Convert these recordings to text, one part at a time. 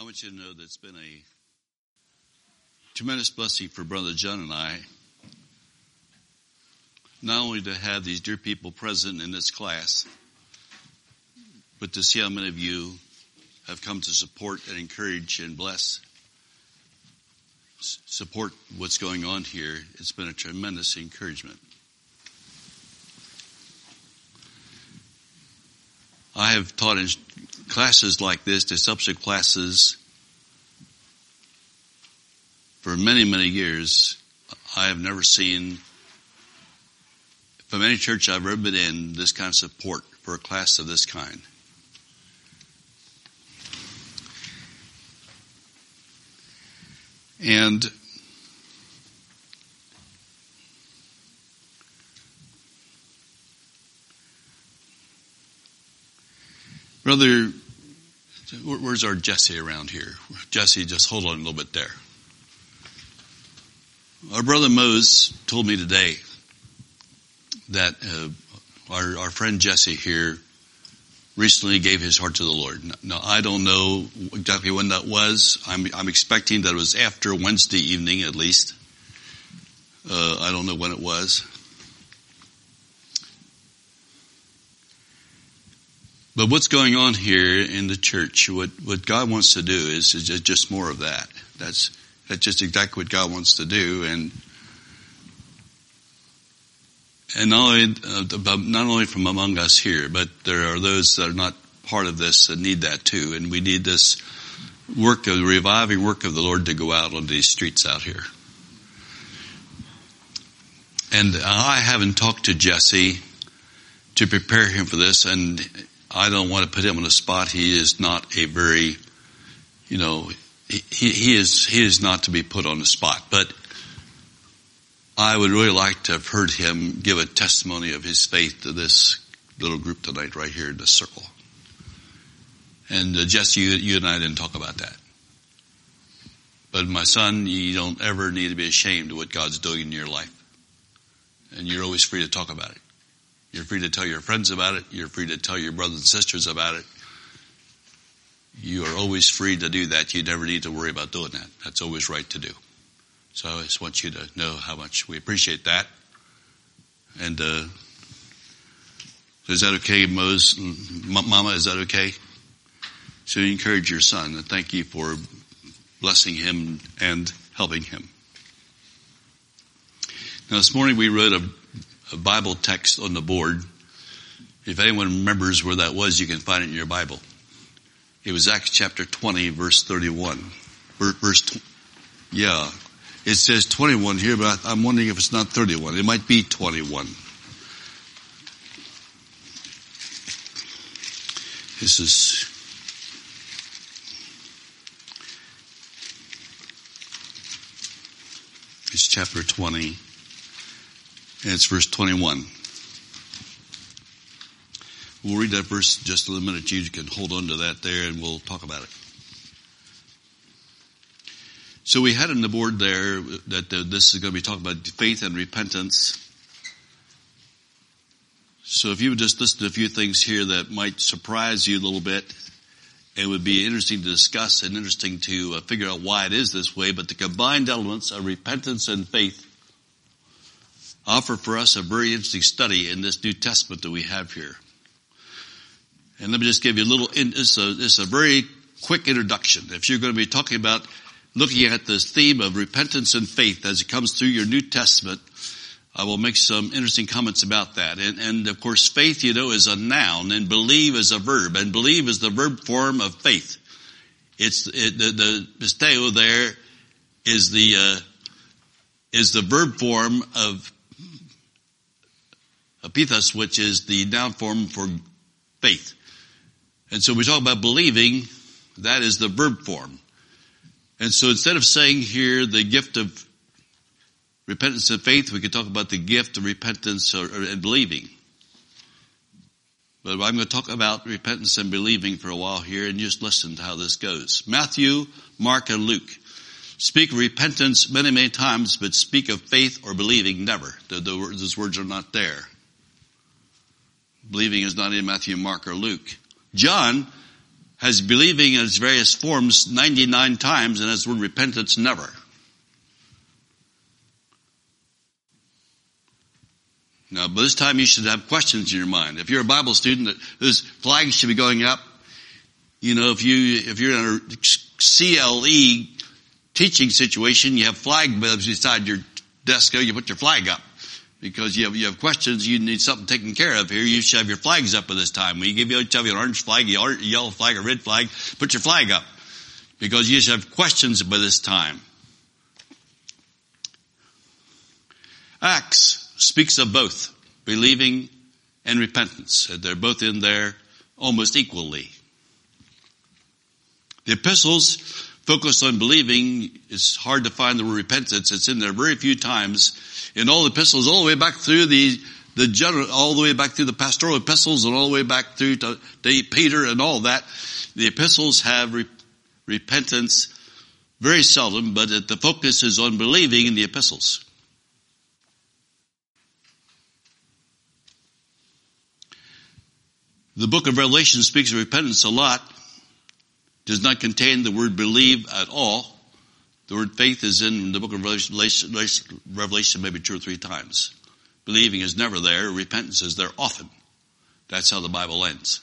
I want you to know that it's been a tremendous blessing for Brother John and I, not only to have these dear people present in this class, but to see how many of you have come to support and encourage and bless, support what's going on here. It's been a tremendous encouragement. I have taught in classes like this, discipleship classes, for many, many years. I have never seen, from any church I've ever been in, this kind of support for a class of this kind. And Brother, where's our Jesse around here? Jesse, just hold on a little bit there. Our brother Mose told me today that our friend Jesse here recently gave his heart to the Lord. Now, I don't know exactly when that was. I'm expecting that it was after Wednesday evening at least. I don't know when it was. But what's going on here in the church, what God wants to do is just more of that. That's just exactly what God wants to do. And not only from among us here, but there are those that are not part of this that need that too. And we need this work of the reviving work of the Lord to go out on these streets out here. And I haven't talked to Jesse to prepare him for this, and I don't want to put him on the spot. He is not a very, he is not to be put on the spot. But I would really like to have heard him give a testimony of his faith to this little group tonight right here in this circle. And Jesse, you and I didn't talk about that. But my son, you don't ever need to be ashamed of what God's doing in your life. And you're always free to talk about it. You're free to tell your friends about it. You're free to tell your brothers and sisters about it. You are always free to do that. You never need to worry about doing that. That's always right to do. So I just want you to know how much we appreciate that. And is that okay, Mose? Mama, is that okay? So you encourage your son, and thank you for blessing him and helping him. Now this morning we read a Bible text on the board. If anyone remembers where that was, you can find it in your Bible. It was Acts chapter 20, verse 31. It says 21 here, but I'm wondering if it's not 31. It might be 21. It's chapter 20. And it's verse 21. We'll read that verse in just a little minute. You can hold on to that there and we'll talk about it. So we had on the board there that this is going to be talking about faith and repentance. So if you would just listen to a few things here that might surprise you a little bit, it would be interesting to discuss and interesting to figure out why it is this way. But the combined elements of repentance and faith offer for us a very interesting study in this New Testament that we have here. And let me just give you a little, it's a very quick introduction. If you're going to be talking about looking at this theme of repentance and faith as it comes through your New Testament, I will make some interesting comments about that. And of course, faith, is a noun, and believe is a verb, and believe is the verb form of faith. The pisteo there is the verb form of epithos, which is the noun form for faith. And so we talk about believing, that is the verb form. And so instead of saying here the gift of repentance and faith, we could talk about the gift of repentance and believing. But I'm going to talk about repentance and believing for a while here, and just listen to how this goes. Matthew, Mark, and Luke speak of repentance many, many times, but speak of faith or believing never. Those words are not there. Believing is not in Matthew, Mark, or Luke. John has believing in its various forms 99 times and has the word repentance never. Now, by this time you should have questions in your mind. If you're a Bible student, this flag should be going up. You know, if you're in a CLE teaching situation, you have flag beside your desk, you put your flag up. Because you have questions, you need something taken care of here, you should have your flags up at this time. When you give each other an orange flag, a yellow flag, a red flag, put your flag up. Because you should have questions by this time. Acts speaks of both believing and repentance. They're both in there almost equally. The epistles focus on believing. It's hard to find the word repentance. It's in there very few times. In all the epistles, all the way back through the general, all the way back through the pastoral epistles and all the way back through to Peter and all that, the epistles have repentance very seldom, but the focus is on believing in the epistles. The book of Revelation speaks of repentance a lot. Does not contain the word believe at all. The word faith is in the book of Revelation maybe 2 or 3 times. Believing is never there. Repentance is there often. That's how the Bible ends.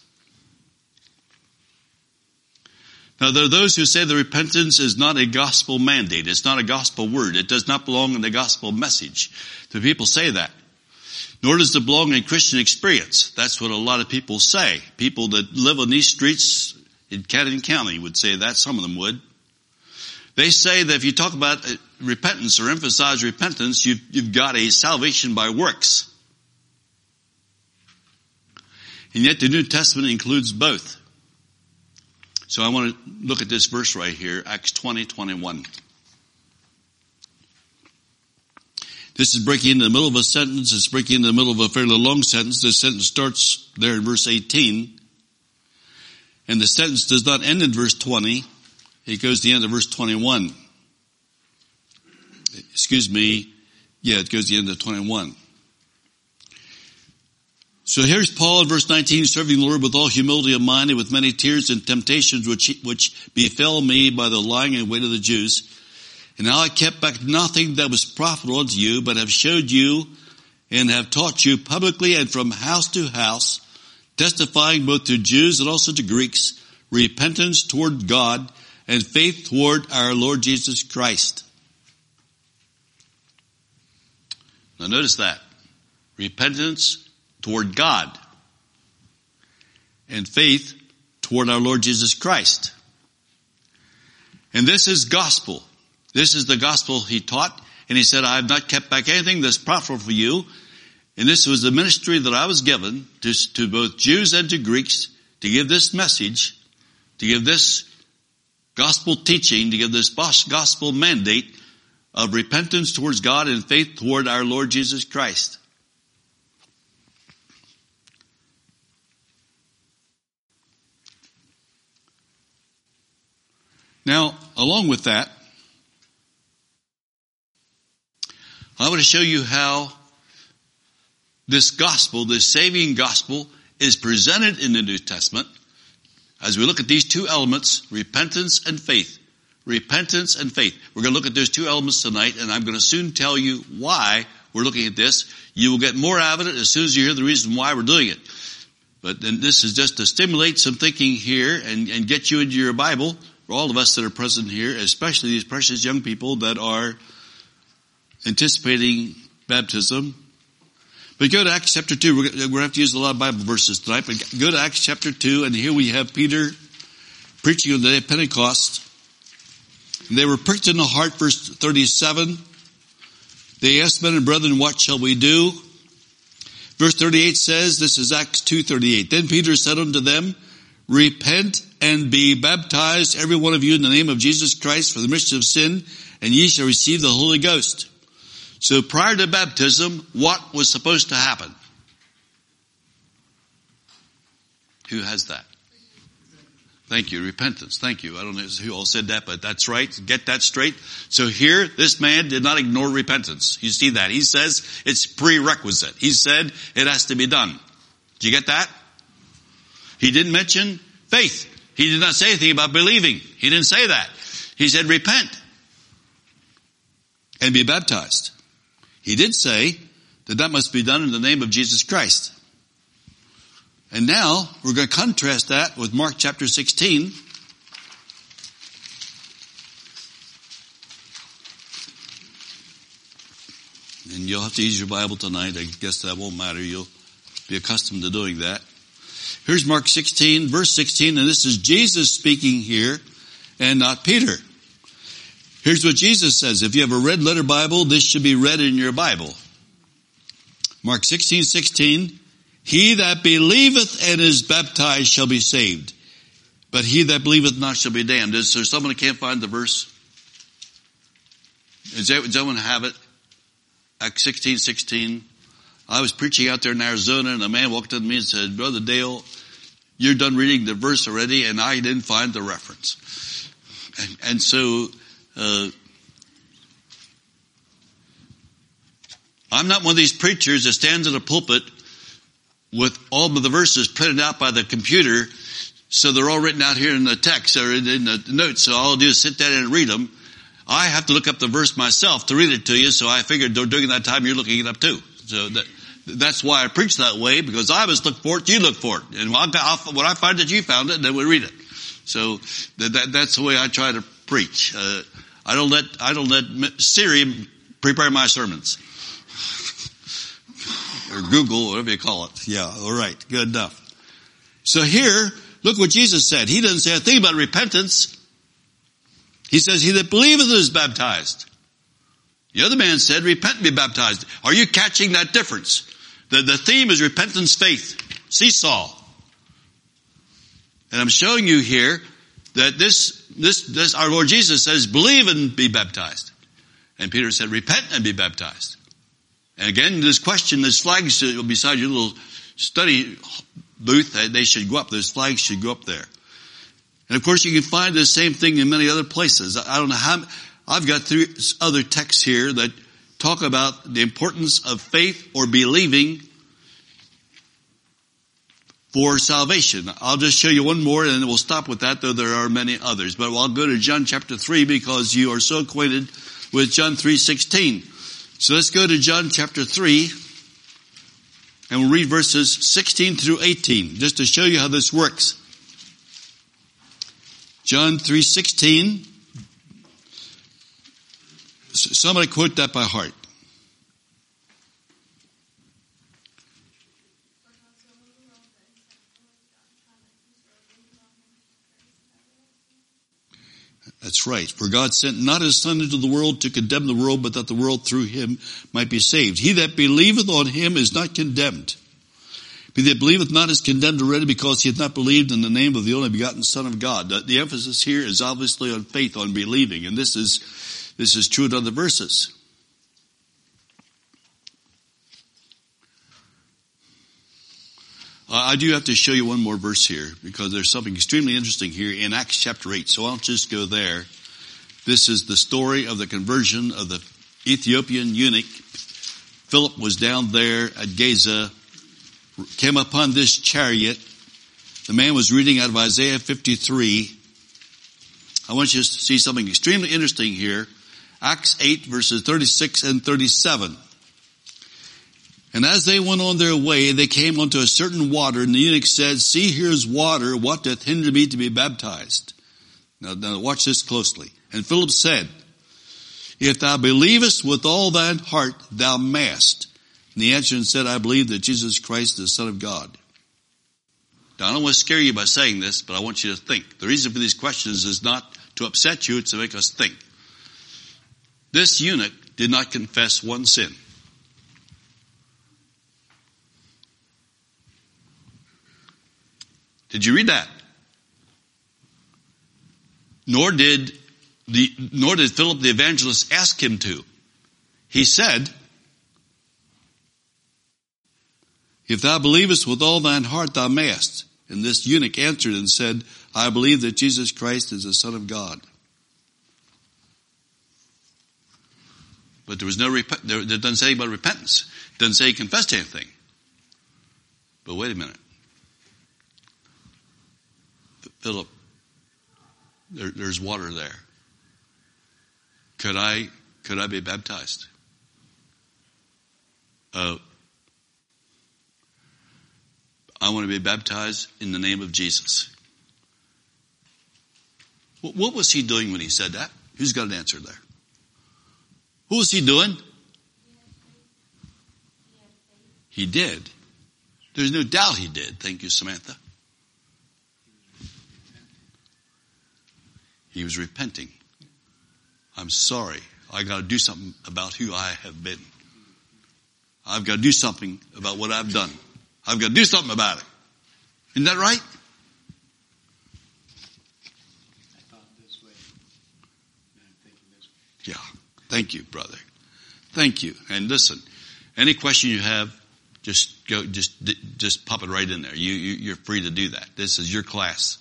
Now, there are those who say that repentance is not a gospel mandate. It's not a gospel word. It does not belong in the gospel message. The people say that. Nor does it belong in Christian experience. That's what a lot of people say. People that live on these streets in Cannon County would say that. Some of them would. They say that if you talk about repentance or emphasize repentance, you've got a salvation by works. And yet the New Testament includes both. So I want to look at this verse right here, Acts 20:21. This is breaking into the middle of a sentence. It's breaking into the middle of a fairly long sentence. The sentence starts there in verse 18. And the sentence does not end in verse 20. It goes to the end of verse 21. Excuse me. Yeah, it goes to the end of 21. So here's Paul in verse 19, serving the Lord with all humility of mind and with many tears and temptations which befell me by the lying in wait of the Jews. And now I kept back nothing that was profitable unto you, but have showed you and have taught you publicly and from house to house, testifying both to Jews and also to Greeks, repentance toward God and faith toward our Lord Jesus Christ. Now notice that. Repentance toward God and faith toward our Lord Jesus Christ. And this is gospel. This is the gospel he taught. And he said, I have not kept back anything that's profitable for you. And this was the ministry that I was given to both Jews and to Greeks, to give this message, to give this gospel teaching, to give this gospel mandate of repentance towards God and faith toward our Lord Jesus Christ. Now, along with that, I want to show you how this gospel, this saving gospel, is presented in the New Testament as we look at these two elements, repentance and faith. Repentance and faith. We're going to look at those two elements tonight, and I'm going to soon tell you why we're looking at this. You will get more out of it as soon as you hear the reason why we're doing it. But then this is just to stimulate some thinking here and get you into your Bible, for all of us that are present here, especially these precious young people that are anticipating baptism. But go to Acts chapter 2. We're going to have to use a lot of Bible verses tonight, but go to Acts chapter 2, and here we have Peter preaching on the day of Pentecost. And they were pricked in the heart, verse 37. They asked, men and brethren, what shall we do? Verse 38 says, this is Acts 2:38. Then Peter said unto them, repent and be baptized, every one of you, in the name of Jesus Christ for the remission of sin, and ye shall receive the Holy Ghost. So prior to baptism, what was supposed to happen? Who has that? Thank you. Repentance. Thank you. I don't know who all said that, but that's right. Get that straight. So here, this man did not ignore repentance. You see that. He says it's prerequisite. He said it has to be done. Did you get that? He didn't mention faith. He did not say anything about believing. He didn't say that. He said repent and be baptized. He did say that must be done in the name of Jesus Christ. And now we're going to contrast that with Mark chapter 16. And you'll have to use your Bible tonight. I guess that won't matter. You'll be accustomed to doing that. Here's Mark 16, verse 16, and this is Jesus speaking here and not Peter. Here's what Jesus says. If you have a red letter Bible, this should be read in your Bible. Mark 16:16, he that believeth and is baptized shall be saved, but he that believeth not shall be damned. Is there someone who can't find the verse? Does someone have it? Acts 16:16. I was preaching out there in Arizona, and a man walked up to me and said, Brother Dale, you're done reading the verse already, and I didn't find the reference. And so, I'm not one of these preachers that stands in a pulpit with all of the verses printed out by the computer, so they're all written out here in the text or in the notes, so all I'll do is sit down and read them. I have to look up the verse myself to read it to you, so I figured during that time you're looking it up too. So that's why I preach that way, because I always look for it, you look for it. And when I find it, you found it, then we read it. So that's the way I try to preach. I don't let Siri prepare my sermons. Or Google, whatever you call it. Yeah, all right, good enough. So here, look what Jesus said. He doesn't say a thing about repentance. He says, he that believeth is baptized. The other man said, repent and be baptized. Are you catching that difference? The theme is repentance, faith, seesaw. And I'm showing you here that this our Lord Jesus says, believe and be baptized. And Peter said, repent and be baptized. And again, this question, there's flags beside your little study booth. They should go up. Those flags should go up there. And of course, you can find the same thing in many other places. I don't know how. I've got 3 other texts here that talk about the importance of faith or believing for salvation. I'll just show you one more, and then we'll stop with that, though there are many others. But I'll go to John chapter 3 because you are so acquainted with John 3:16. So let's go to John chapter 3, and we'll read verses 16 through 18, just to show you how this works. John 3:16. Somebody quote that by heart. That's right. For God sent not his Son into the world to condemn the world, but that the world through him might be saved. He that believeth on him is not condemned. He that believeth not is condemned already, because he hath not believed in the name of the only begotten Son of God. The emphasis here is obviously on faith, on believing, and this is true in other verses. I do have to show you one more verse here, because there's something extremely interesting here in Acts chapter 8. So I'll just go there. This is the story of the conversion of the Ethiopian eunuch. Philip was down there at Gaza, came upon this chariot. The man was reading out of Isaiah 53. I want you to see something extremely interesting here. Acts 8 verses 36 and 37. And as they went on their way, they came unto a certain water, and the eunuch said, See, here is water. What doth hinder me to be baptized? Now watch this closely. And Philip said, If thou believest with all thine heart, thou mayest. And he answered and said, I believe that Jesus Christ is the Son of God. Now, I don't want to scare you by saying this, but I want you to think. The reason for these questions is not to upset you, it's to make us think. This eunuch did not confess one sin. Did you read that? Nor did Philip the evangelist ask him to. He said, If thou believest with all thine heart, thou mayest. And this eunuch answered and said, I believe that Jesus Christ is the Son of God. But there was no it doesn't say about repentance. It doesn't say he confessed anything. But wait a minute. Philip There's water there. Could I be baptized? I want to be baptized in the name of Jesus. What was he doing when he said that? Who's got an answer there? What was he doing? He did. There's no doubt he did. Thank you, Samantha. He was repenting. I'm sorry. I got to do something about who I have been. I've got to do something about what I've done. I've got to do something about it. Isn't that right? I thought this way. Now I'm thinking this way. Yeah. Thank you, brother. Thank you. And listen, any question you have, just pop it right in there. You're free to do that. This is your class.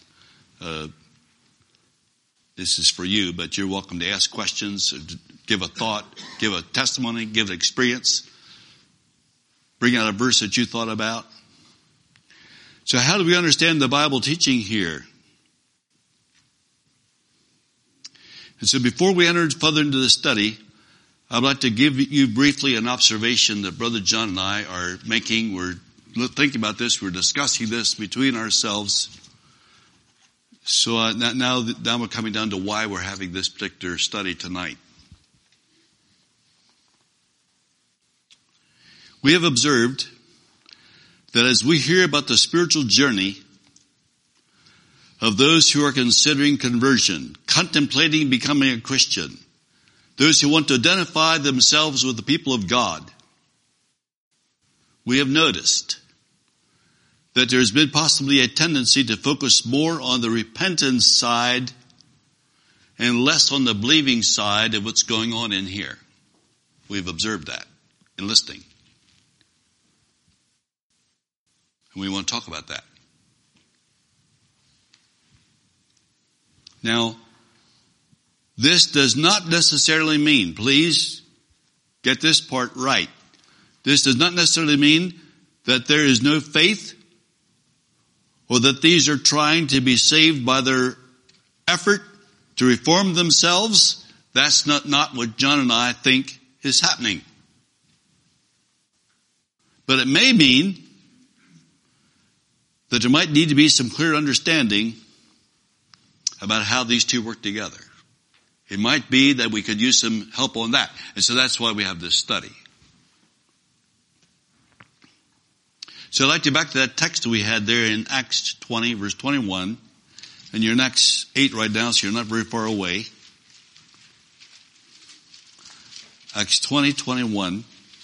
This is for you, but you're welcome to ask questions, give a thought, give a testimony, give an experience. Bring out a verse that you thought about. So how do we understand the Bible teaching here? And so before we enter further into the study, I'd like to give you briefly an observation that Brother John and I are making. We're thinking about this. We're discussing this between ourselves. So now we're coming down to why we're having this particular study tonight. We have observed that as we hear about the spiritual journey of those who are considering conversion, contemplating becoming a Christian, those who want to identify themselves with the people of God, we have noticed that there has been possibly a tendency to focus more on the repentance side and less on the believing side of what's going on in here. We've observed that in listening. And we want to talk about that. Now, this does not necessarily mean, please get this part right. This does not necessarily mean that there is no faith or that these are trying to be saved by their effort to reform themselves. That's not what John and I think is happening. But it may mean that there might need to be some clear understanding about how these two work together. It might be that we could use some help on that. And so that's why we have this study. So I'd like to back to that text we had there in Acts 20, verse 21. And you're in Acts 8 right now, so you're not very far away. Acts 20, 21.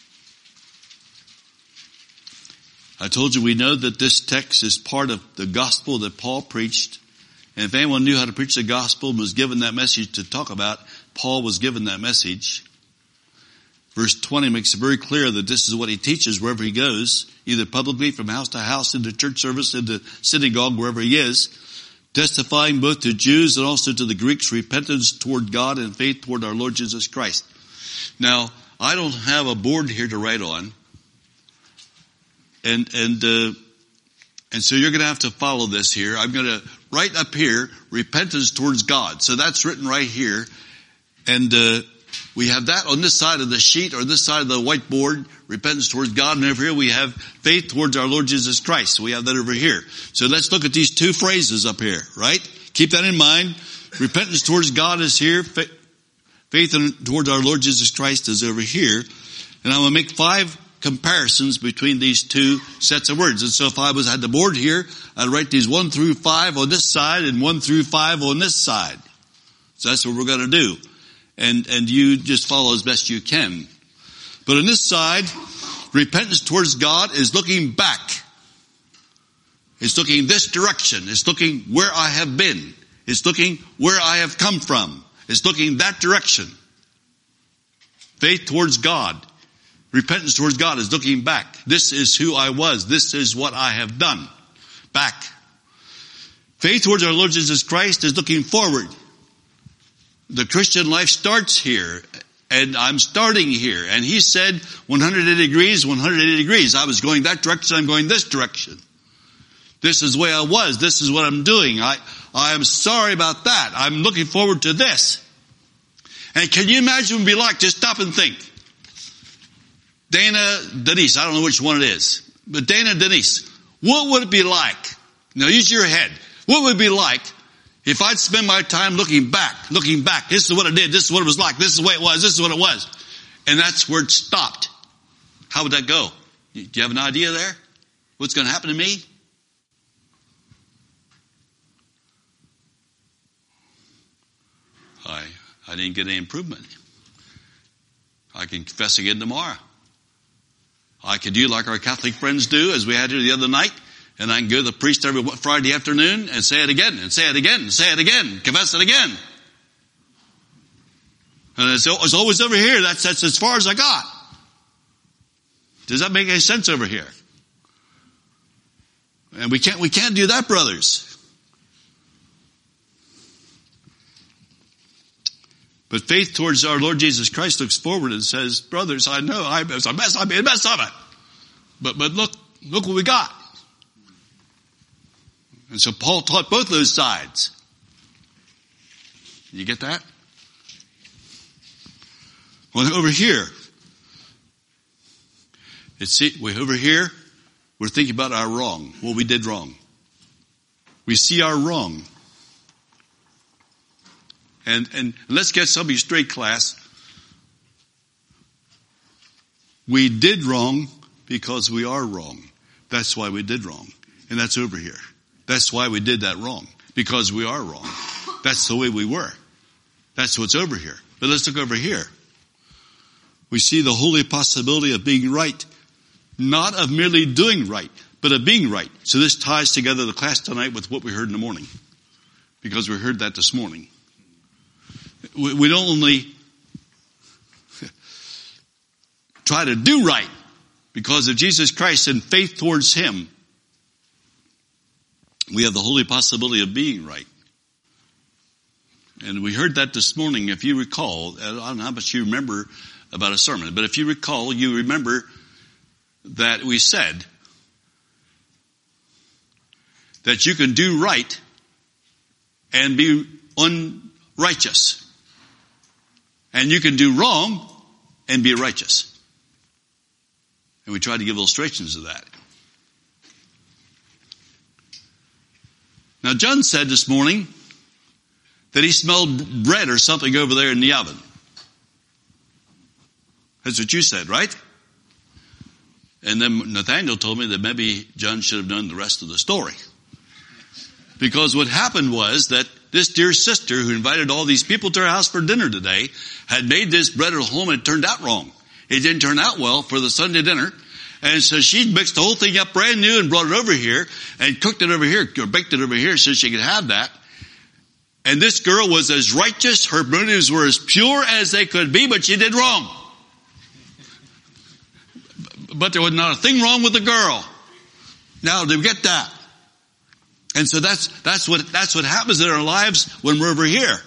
I told you we know that this text is part of the gospel that Paul preached. And if anyone knew how to preach the gospel and was given that message to talk about, Paul was given that message. Verse 20 makes it very clear that this is what he teaches wherever he goes, either publicly from house to house, into church service, into synagogue, wherever he is, testifying both to Jews and also to the Greeks repentance toward God and faith toward our Lord Jesus Christ. Now, I don't have a board here to write on. And so you're going to have to follow this here. I'm going to write up here, repentance towards God. So that's written right here. And we have that on this side of the sheet or this side of the whiteboard, repentance towards God. And over here we have faith towards our Lord Jesus Christ. So we have that over here. So let's look at these two phrases up here, right? Keep that in mind. Repentance towards God is here. Faith towards our Lord Jesus Christ is over here. And I'm going to make 5 comparisons between these two sets of words. And so if I had the board here, I'd write these 1 through 5 on this side and 1 through 5 on this side. So that's what we're going to do. And you just follow as best you can. But on this side, repentance towards God is looking back. It's looking this direction. It's looking where I have been. It's looking where I have come from. It's looking that direction. Faith towards God. Repentance towards God is looking back. This is who I was. This is what I have done. Back. Faith towards our Lord Jesus Christ is looking forward. The Christian life starts here, and I'm starting here. And he said 180 degrees, 180 degrees. I was going that direction, I'm going this direction. This is the way I was. This is what I'm doing. I am sorry about that. I'm looking forward to this. And can you imagine what it would be like? Just stop and think. Dana, Denise, I don't know which one it is, but Dana, Denise, what would it be like? Now use your head. What would it be like if I'd spend my time looking back? This is what I did. This is what it was like. This is the way it was. This is what it was. And that's where it stopped. How would that go? Do you have an idea there? What's going to happen to me? I didn't get any improvement. I can confess again tomorrow. I could do like our Catholic friends do, as we had here the other night, and I can go to the priest every Friday afternoon and say it again, and say it again, and say it again, confess it again. And it's always over here. That's as far as I got. Does that make any sense over here? And we can't do that, brothers. But faith towards our Lord Jesus Christ looks forward and says, brothers, I know I made a mess of it. But look what we got. And so Paul taught both those sides. You get that? Well, over here, we're thinking about our wrong, what we did wrong. We see our wrong. And let's get something straight, class. We did wrong because we are wrong. That's why we did wrong. And that's over here. That's why we did that wrong. Because we are wrong. That's the way we were. That's what's over here. But let's look over here. We see the holy possibility of being right. Not of merely doing right, but of being right. So this ties together the class tonight with what we heard in the morning. Because we heard that this morning. We don't only try to do right because of Jesus Christ and faith towards Him. We have the holy possibility of being right. And we heard that this morning. If you recall, I don't know how much you remember about a sermon, but if you recall, you remember that we said that you can do right and be unrighteous. And you can do wrong and be righteous. And we tried to give illustrations of that. Now, John said this morning that he smelled bread or something over there in the oven. That's what you said, right? And then Nathaniel told me that maybe John should have known the rest of the story. Because what happened was that this dear sister who invited all these people to her house for dinner today had made this bread at home and it turned out wrong. It didn't turn out well for the Sunday dinner. And so she mixed the whole thing up brand new and brought it over here and cooked it over here or baked it over here so she could have that. And this girl was as righteous, her motives were as pure as they could be, but she did wrong. But there was not a thing wrong with the girl. Now, do we get that? And so that's what happens in our lives when we're over here.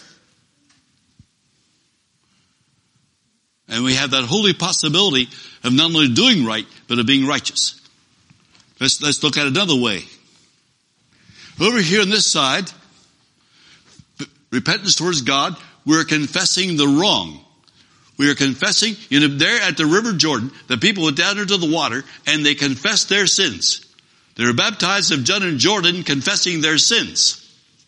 And we have that holy possibility of not only doing right, but of being righteous. Let's look at it another way. Over here on this side, repentance towards God, we're confessing the wrong. We are confessing, there at the River Jordan, the people went down into the water and they confessed their sins. They were baptized of John in Jordan, confessing their sins.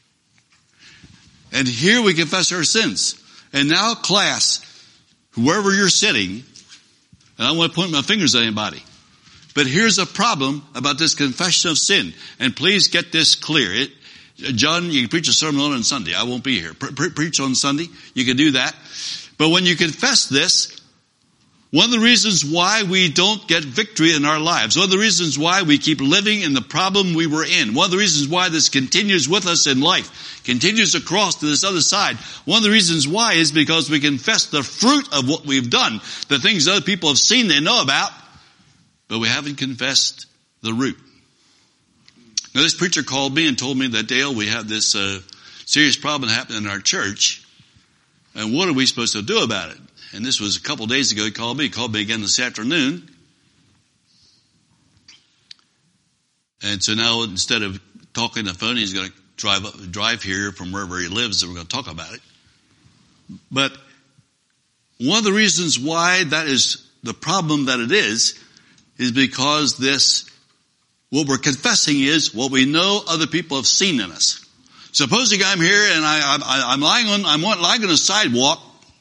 And here we confess our sins. And now, class, wherever you're sitting, and I don't want to point my fingers at anybody, but here's a problem about this confession of sin. And please get this clear. John, you can preach a sermon on Sunday. I won't be here. Preach on Sunday. You can do that. But when you confess this, one of the reasons why we don't get victory in our lives, one of the reasons why we keep living in the problem we were in, one of the reasons why this continues with us in life, continues across to this other side, one of the reasons why is because we confess the fruit of what we've done, the things other people have seen, they know about, but we haven't confessed the root. Now, this preacher called me and told me that, Dale, we have this serious problem happening in our church, and what are we supposed to do about it? And this was a couple days ago. He called me again this afternoon. And so now instead of talking on the phone, he's going to drive here from wherever he lives, and we're going to talk about it. But one of the reasons why that is the problem that it is because what we're confessing is what we know other people have seen in us. Supposing I'm here and I'm lying on a sidewalk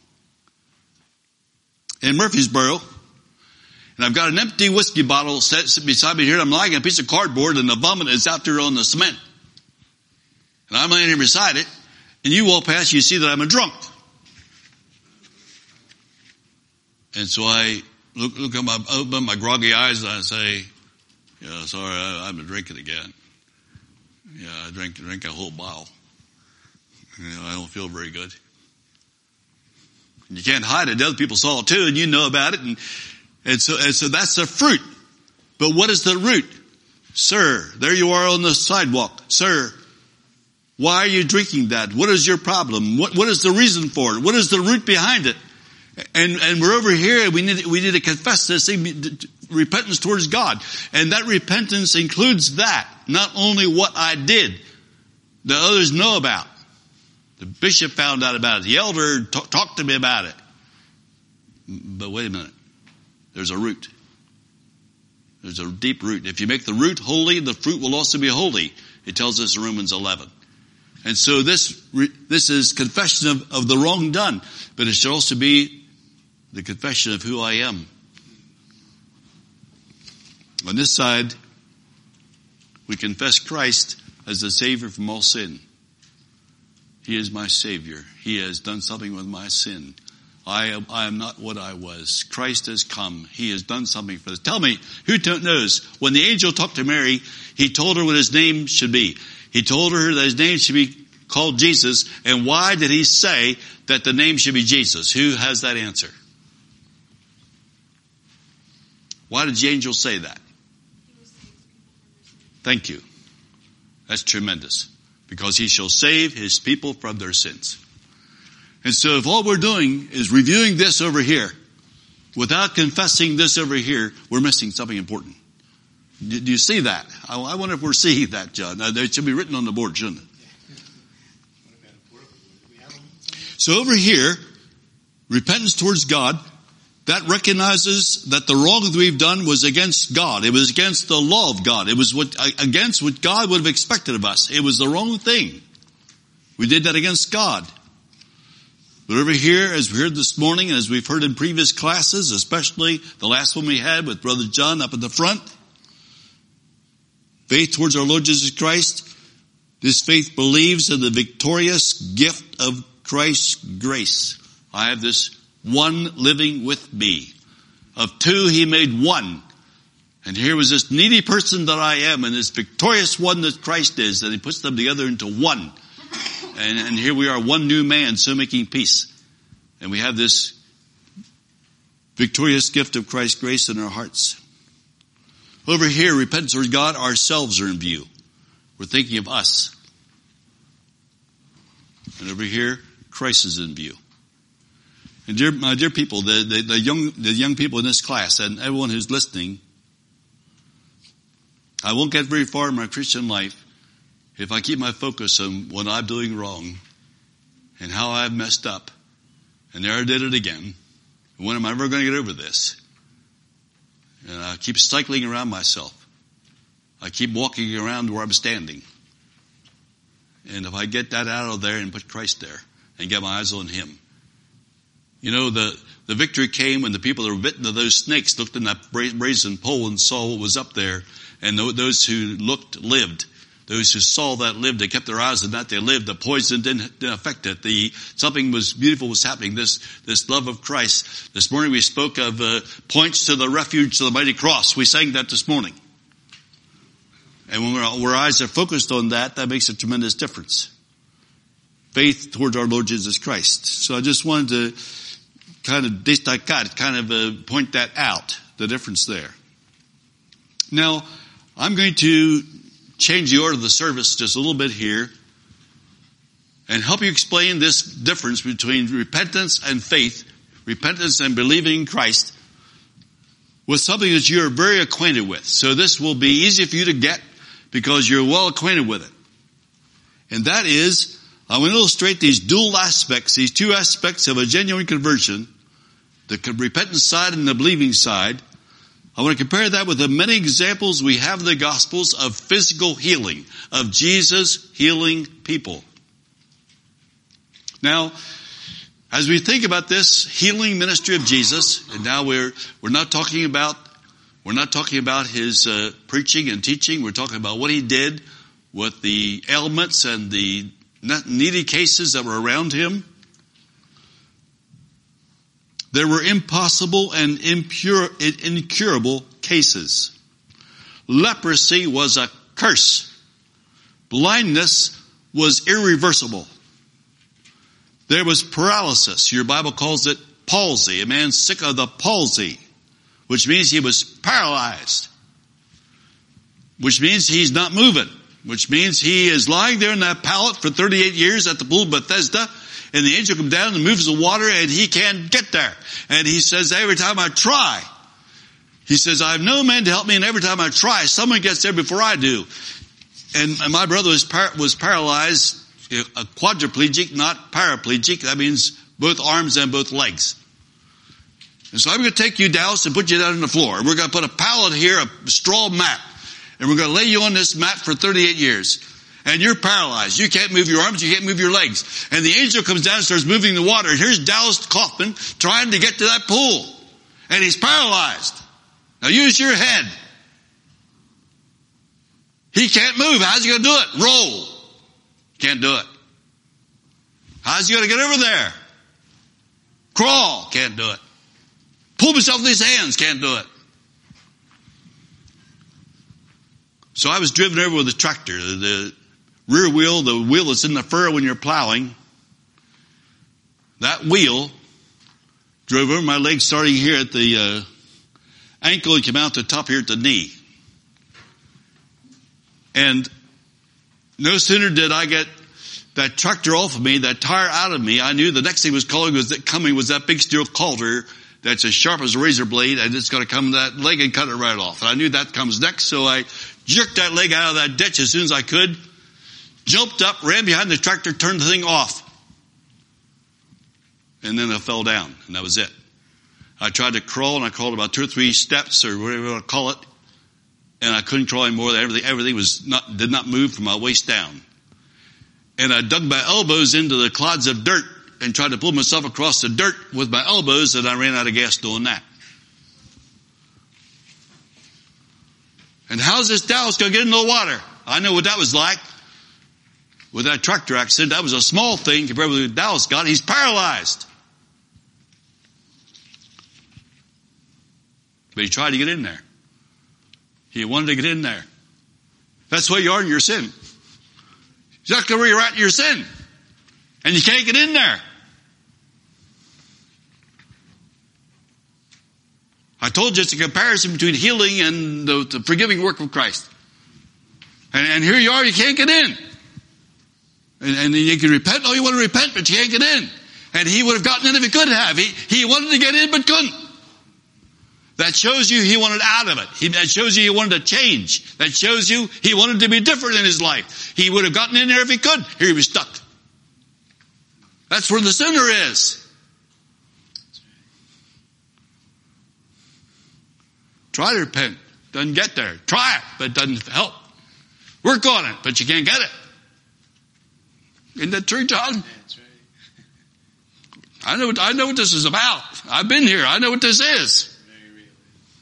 in Murfreesboro, and I've got an empty whiskey bottle set beside me here, and I'm lying on a piece of cardboard, and the vomit is out there on the cement. And I'm laying here beside it, and you walk past, you see that I'm a drunk. And so I open my groggy eyes, and I say, yeah, sorry, I'm drinking again. Yeah, I drink a whole bottle. I don't feel very good. And you can't hide it. Other people saw it too, and you know about it. And so that's the fruit. But what is the root? Sir, there you are on the sidewalk. Sir, why are you drinking that? What is your problem? What is the reason for it? What is the root behind it? And we're over here, we need to confess this thing, repentance towards God. And that repentance includes that, not only what I did that others know about. The bishop found out about it. The elder talked to me about it. But wait a minute. There's a root. There's a deep root. If you make the root holy, the fruit will also be holy. It tells us in Romans 11. And so this is confession of the wrong done. But it should also be the confession of who I am. On this side, we confess Christ as the Savior from all sin. He is my Savior. He has done something with my sin. I am not what I was. Christ has come. He has done something for us. Tell me, who knows? When the angel talked to Mary, he told her what his name should be. He told her that his name should be called Jesus. And why did he say that the name should be Jesus? Who has that answer? Why did the angel say that? Thank you. That's tremendous. Because he shall save his people from their sins. And so if all we're doing is reviewing this over here, without confessing this over here, we're missing something important. Do you see that? I wonder if we're seeing that, John. Now, it should be written on the board, shouldn't it? So over here, repentance towards God, that recognizes that the wrong that we've done was against God. It was against the law of God. It was against what God would have expected of us. It was the wrong thing. We did that against God. But over here, as we heard this morning, and as we've heard in previous classes, especially the last one we had with Brother John up at the front, faith towards our Lord Jesus Christ, this faith believes in the victorious gift of Christ's grace. I have this one living with me. Of two, he made one. And here was this needy person that I am, and this victorious one that Christ is, and he puts them together into one. And here we are, one new man, so making peace. And we have this victorious gift of Christ's grace in our hearts. Over here, repentance towards God, ourselves are in view. We're thinking of us. And over here, Christ is in view. And my dear people, the young people in this class, and everyone who's listening, I won't get very far in my Christian life if I keep my focus on what I'm doing wrong and how I've messed up. And there I did it again. When am I ever going to get over this? And I keep cycling around myself. I keep walking around where I'm standing. And if I get that out of there and put Christ there and get my eyes on him. You know, the victory came when the people that were bitten of those snakes looked in that brazen pole and saw what was up there. And those who looked lived. Those who saw that lived. They kept their eyes on that. They lived. The poison didn't affect it. Something was beautiful was happening. This love of Christ. This morning we spoke of points to the refuge to the mighty cross. We sang that this morning. And when our eyes are focused on that, that makes a tremendous difference. Faith towards our Lord Jesus Christ. So I just wanted to kind of point that out, the difference there. Now, I'm going to change the order of the service just a little bit here and help you explain this difference between repentance and faith, repentance and believing in Christ, with something that you're very acquainted with. So this will be easy for you to get because you're well acquainted with it. And that is, I want to illustrate these dual aspects, these two aspects of a genuine conversion, the repentant side and the believing side. I want to compare that with the many examples we have in the Gospels of physical healing, of Jesus healing people. Now, as we think about this healing ministry of Jesus, and now we're not talking about his preaching and teaching. We're talking about what he did with the ailments and the needy cases that were around him. There were impossible and incurable cases. Leprosy was a curse. Blindness was irreversible. There was paralysis. Your Bible calls it palsy. A man sick of the palsy, which means he was paralyzed, which means he's not moving, which means he is lying there in that pallet for 38 years at the pool of Bethesda, and the angel comes down and moves the water, and he can't get there. And he says, every time I try, he says, I have no man to help me, and every time I try, someone gets there before I do. And my brother was paralyzed, a quadriplegic, not paraplegic. That means both arms and both legs. And so I'm going to take you, Dallas, and put you down on the floor. We're going to put a pallet here, a straw mat, and we're going to lay you on this mat for 38 years. And you're paralyzed. You can't move your arms. You can't move your legs. And the angel comes down and starts moving the water. And here's Dallas Kaufman trying to get to that pool. And he's paralyzed. Now use your head. He can't move. How's he going to do it? Roll. Can't do it. How's he going to get over there? Crawl. Can't do it. Pull himself with his hands. Can't do it. So I was driven over with a tractor. The rear wheel, the wheel that's in the furrow when you're plowing, that wheel drove over my leg starting here at the ankle and came out the top here at the knee. And no sooner did I get that tractor off of me, that tire out of me, I knew the next thing was coming was that big steel coulter that's as sharp as a razor blade, and it's going to come that leg and cut it right off. And I knew that comes next, so I jerked that leg out of that ditch as soon as I could, jumped up, ran behind the tractor, turned the thing off. And then I fell down, and that was it. I tried to crawl, and I crawled about 2 or 3 steps, or whatever you want to call it, and I couldn't crawl anymore. Everything did not move from my waist down. And I dug my elbows into the clods of dirt and tried to pull myself across the dirt with my elbows, and I ran out of gas doing that. And how's this Dallas going to get into the water? I know what that was like. With that tractor accident, that was a small thing compared with what Dallas got. He's paralyzed. But he tried to get in there. He wanted to get in there. That's where you are in your sin. Exactly where you're at in your sin. And you can't get in there. I told you it's a comparison between healing and the forgiving work of Christ. And here you are, you can't get in. And you can repent. Oh, you want to repent, but you can't get in. And he would have gotten in if he could have. He wanted to get in, but couldn't. That shows you he wanted out of it. That shows you he wanted to change. That shows you he wanted to be different in his life. He would have gotten in there if he could. Here he was stuck. That's where the sinner is. Try to repent. Doesn't get there. Try it, but it doesn't help. Work on it, but you can't get it. Isn't that true, John? That's right. I know what this is about. I've been here. I know what this is. Very real.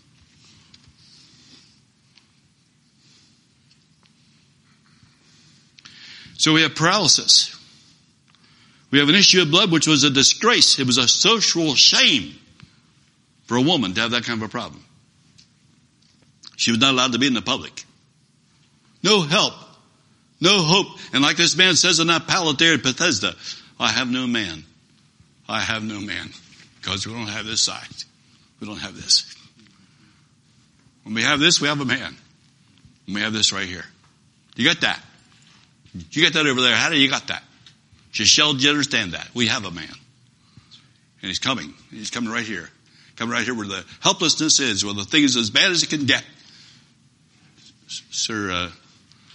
So we have paralysis. We have an issue of blood, which was a disgrace. It was a social shame for a woman to have that kind of a problem. She was not allowed to be in the public. No help. No hope. And like this man says on that pallet there at Bethesda, I have no man. I have no man. Because we don't have this side. We don't have this. When we have this, we have a man. And we have this right here. You got that? You got that over there? How do you got that? Shall you understand that? We have a man. And he's coming. He's coming right here. Coming right here where the helplessness is, where the thing is as bad as it can get. Sir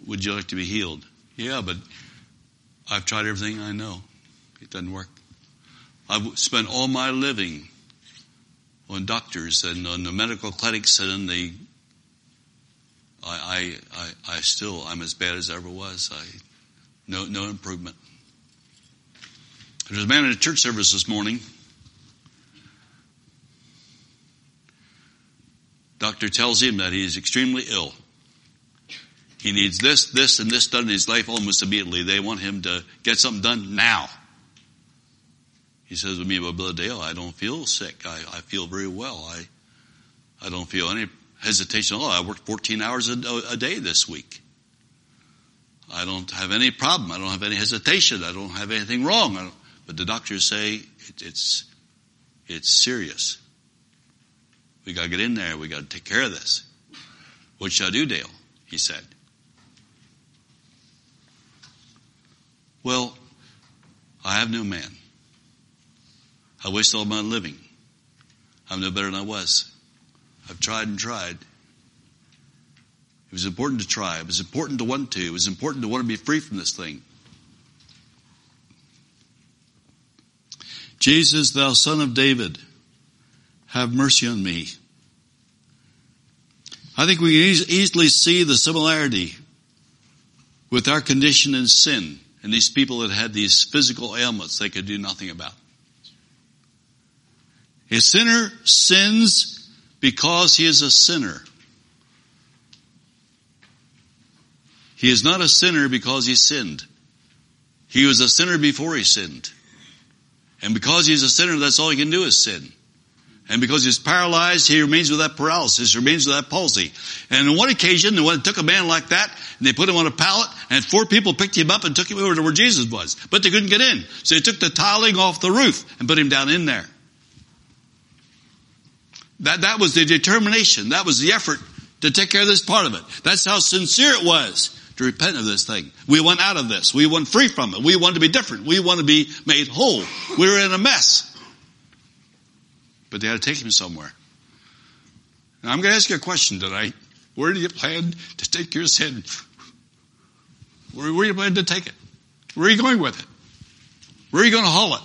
would you like to be healed? Yeah, but I've tried everything I know. It doesn't work. I've spent all my living on doctors and on the medical clinics, and I'm as bad as I ever was. No improvement. There was a man in a church service this morning. Doctor tells him that he is extremely ill. He needs this, and this done in his life almost immediately. They want him to get something done now. He says to me, well, Brother Dale, I don't feel sick. I feel very well. I don't feel any hesitation at all. I worked 14 hours a day this week. I don't have any problem. I don't have any hesitation. I don't have anything wrong. But the doctors say it's serious. We got to get in there. We got to take care of this. What should I do, Dale? He said. Well, I have no man. I wasted all my living. I'm no better than I was. I've tried and tried. It was important to try. It was important to want to. It was important to want to be free from this thing. Jesus, thou Son of David, have mercy on me. I think we can easily see the similarity with our condition in sin and these people that had these physical ailments they could do nothing about. A sinner sins because he is a sinner. He is not a sinner because he sinned. He was a sinner before he sinned. And because he's a sinner, that's all he can do is sin. And because he's paralyzed, he remains with that paralysis, he remains with that palsy. And on one occasion, when it took a man like that, and they put him on a pallet, and 4 people picked him up and took him over to where Jesus was. But they couldn't get in. So they took the tiling off the roof and put him down in there. That was the determination. That was the effort to take care of this part of it. That's how sincere it was to repent of this thing. We want out of this. We want free from it. We want to be different. We want to be made whole. We were in a mess. But they had to take him somewhere. Now I'm going to ask you a question tonight. Where do you plan to take your sin? Where do you plan to take it? Where are you going with it? Where are you going to haul it?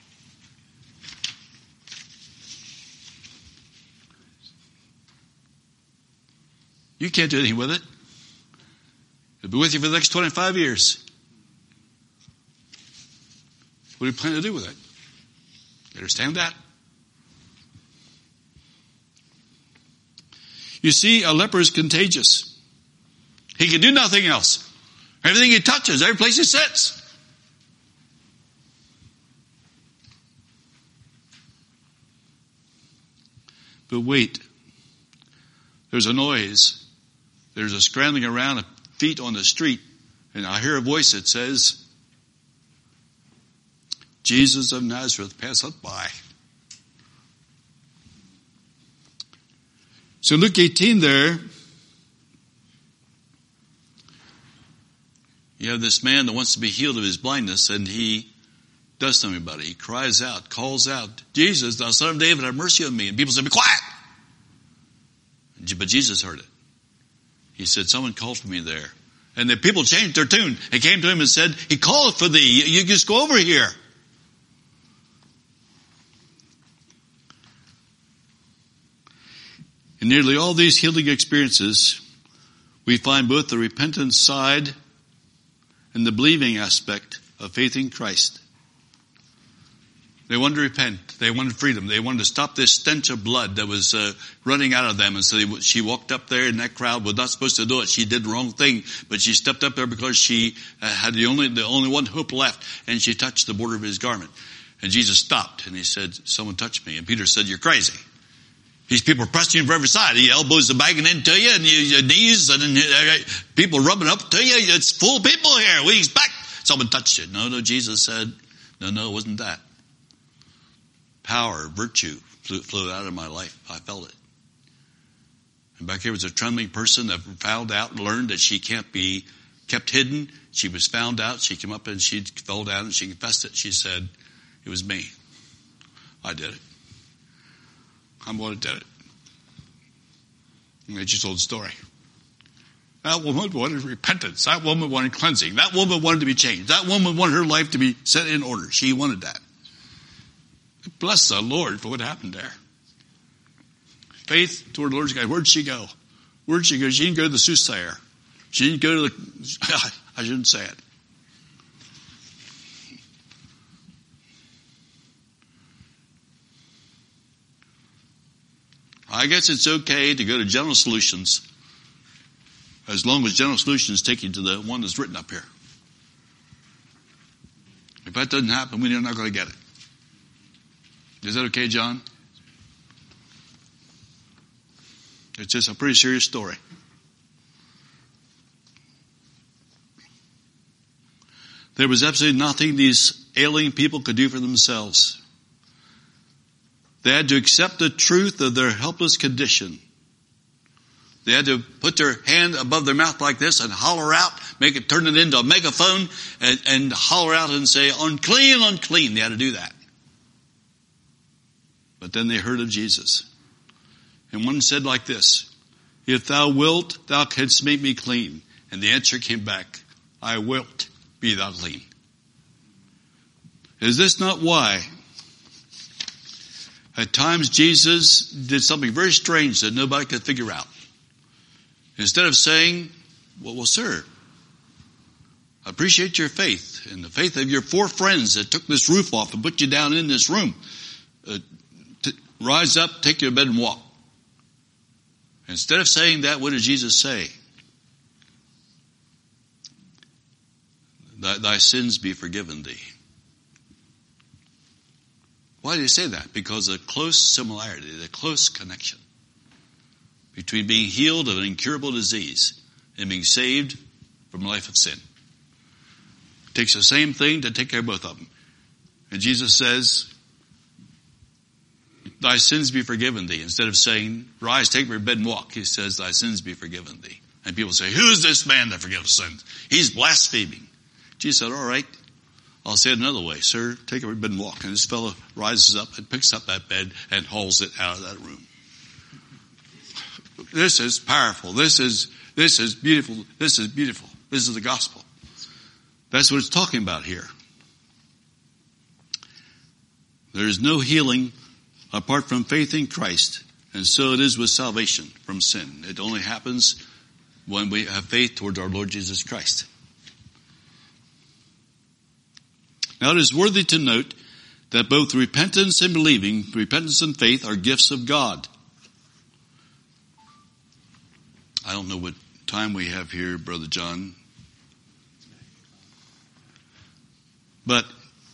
You can't do anything with it. It'll be with you for the next 25 years. What do you plan to do with it? You understand that? You see, a leper is contagious. He can do nothing else. Everything he touches, every place he sits. But wait. There's a noise. There's a scrambling around of feet on the street. And I hear a voice that says, Jesus of Nazareth, pass us by. So Luke 18 there, you have this man that wants to be healed of his blindness, and he does something about it. He cries out, calls out, Jesus, thou Son of David, have mercy on me. And people say, be quiet. But Jesus heard it. He said, someone called for me there. And the people changed their tune and came to him and said, he called for thee. You just go over here. In nearly all these healing experiences, we find both the repentance side and the believing aspect of faith in Christ. They wanted to repent. They wanted freedom. They wanted to stop this stench of blood that was running out of them. And so she walked up there, and that crowd was not supposed to do it. She did the wrong thing, but she stepped up there because she had the only one hope left, and she touched the border of his garment. And Jesus stopped, and he said, someone touched me. And Peter said, you're crazy. These people are pressing you from every side. Your elbows are banging into you, and your knees, and people rubbing up to you. It's full of people here. We expect someone touched you. No, Jesus said, no, it wasn't that. Power, virtue flew out of my life. I felt it. And back here was a trembling person that found out and learned that she can't be kept hidden. She was found out. She came up and she fell down and she confessed it. She said, it was me. I did it. I'm the one that did it. And she told the story. That woman wanted repentance. That woman wanted cleansing. That woman wanted to be changed. That woman wanted her life to be set in order. She wanted that. Bless the Lord for what happened there. Faith toward the Lord's God. Where'd she go? Where'd she go? She didn't go to the soothsayer. She didn't go to the, I shouldn't say it. I guess it's okay to go to General Solutions as long as General Solutions take you to the one that's written up here. If that doesn't happen, we're not going to get it. Is that okay, John? It's just a pretty serious story. There was absolutely nothing these ailing people could do for themselves. They had to accept the truth of their helpless condition. They had to put their hand above their mouth like this and holler out, turn it into a megaphone and holler out and say, unclean, unclean. They had to do that. But then they heard of Jesus. And one said like this, if thou wilt, thou canst make me clean. And the answer came back, I wilt, be thou clean. Is this not why at times Jesus did something very strange that nobody could figure out? Instead of saying, well, sir, I appreciate your faith and the faith of your 4 friends that took this roof off and put you down in this room. Rise up, take your bed and walk. Instead of saying that, what did Jesus say? Thy sins be forgiven thee. Why did he say that? Because of the close similarity, the close connection between being healed of an incurable disease and being saved from a life of sin. It takes the same thing to take care of both of them. And Jesus says, thy sins be forgiven thee. Instead of saying, rise, take your bed and walk, he says, thy sins be forgiven thee. And people say, who is this man that forgives sins? He's blaspheming. Jesus said, all right, I'll say it another way. Sir, take your bed and walk. And this fellow rises up and picks up that bed and hauls it out of that room. This is powerful. This is beautiful. This is beautiful. This is the gospel. That's what it's talking about here. There is no healing apart from faith in Christ. And so it is with salvation from sin. It only happens when we have faith towards our Lord Jesus Christ. Now it is worthy to note that both repentance and believing, repentance and faith are gifts of God. I don't know what time we have here, Brother John. But